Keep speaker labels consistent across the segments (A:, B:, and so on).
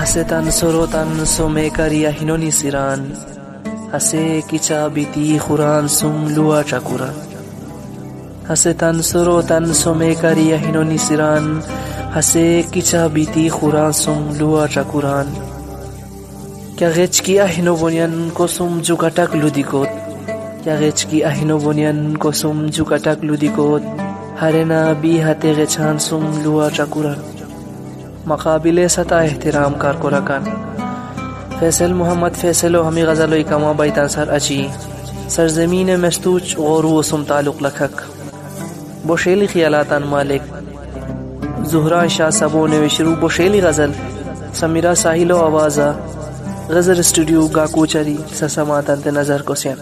A: Hasetan sorotan somekaria hinoni siran Hase kicha biti khuran sum lua chakuran Hasetan sorotan somekaria hinoni siran Hase kicha biti khuran sum lua chakuran Kya gech ki ahino bonyan kosum jukatak ludikot Kya gech ki ahino bonyan kosum jukatak ludikot Harena bi hate gechan sum lua chakuran मकाबिले सता एहतराम कारकुरकान फैसल मोहम्मद फैसलो हमी गज़लो इकामा बैतान सर अची सरजमीन मस्तूच और वसम ताल्लुक लखक बोशेली ख्यालातान मालिक ज़ुहरा शाह सबो ने शुरू बोशेली गज़ल समीरा साहिलो आवाज़ा गज़ल स्टूडियो गाकूचरी ससमातन ते नज़र को सेन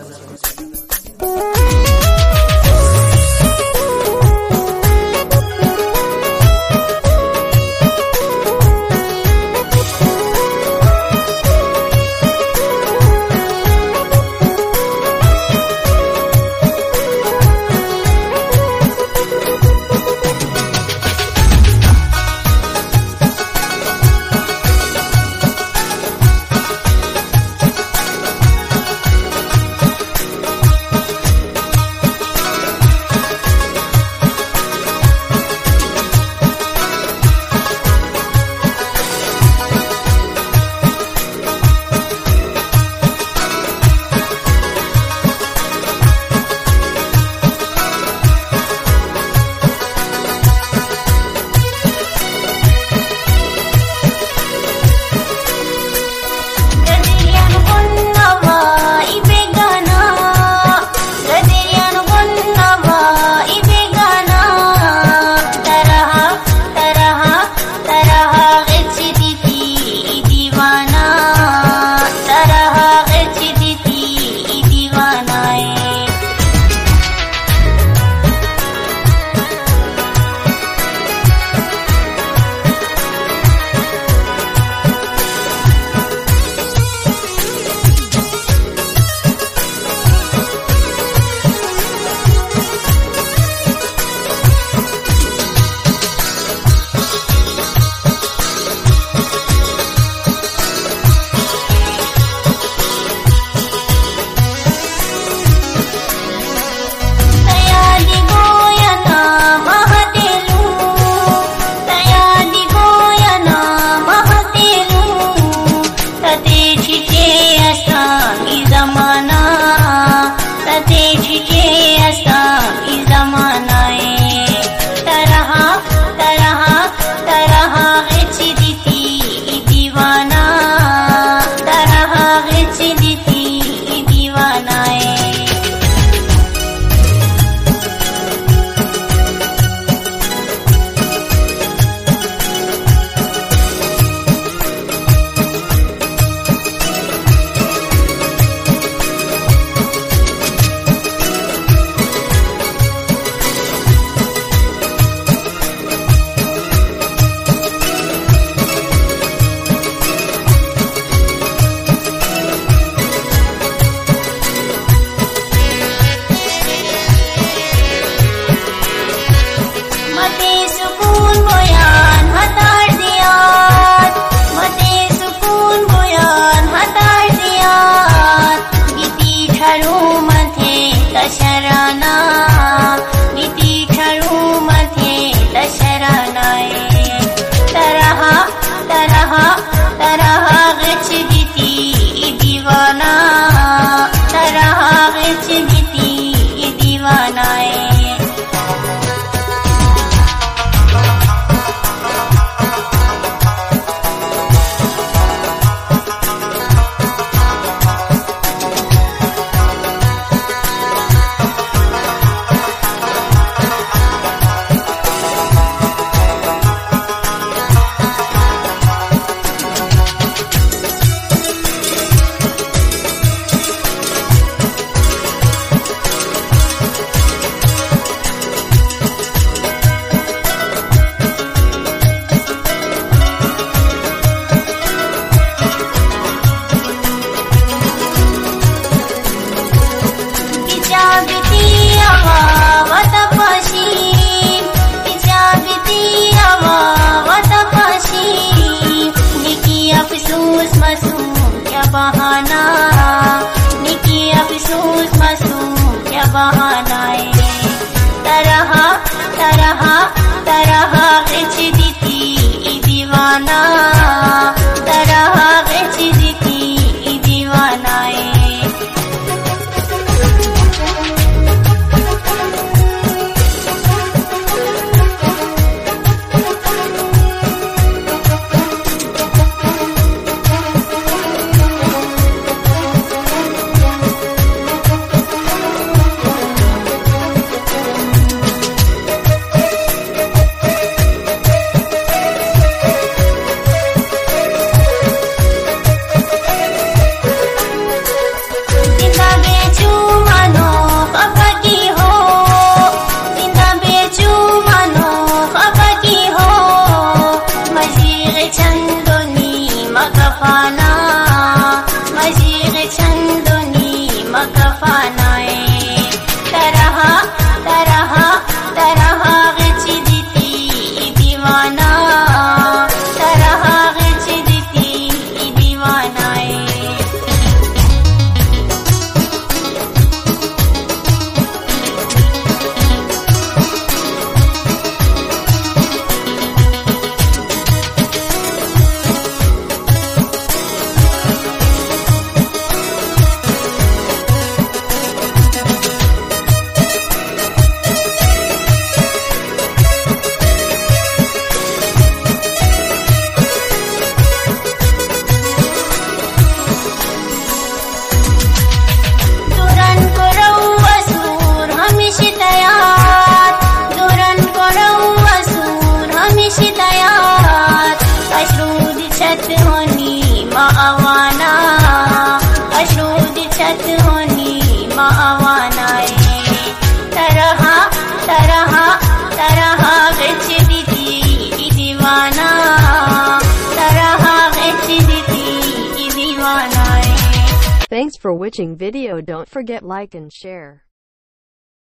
B: लत होनी मावानाए तरहा तरहा तरहा विच दी दीवाना तरहा विच दी दीवानाए।
C: Thanks for watching video. Don't forget like and share.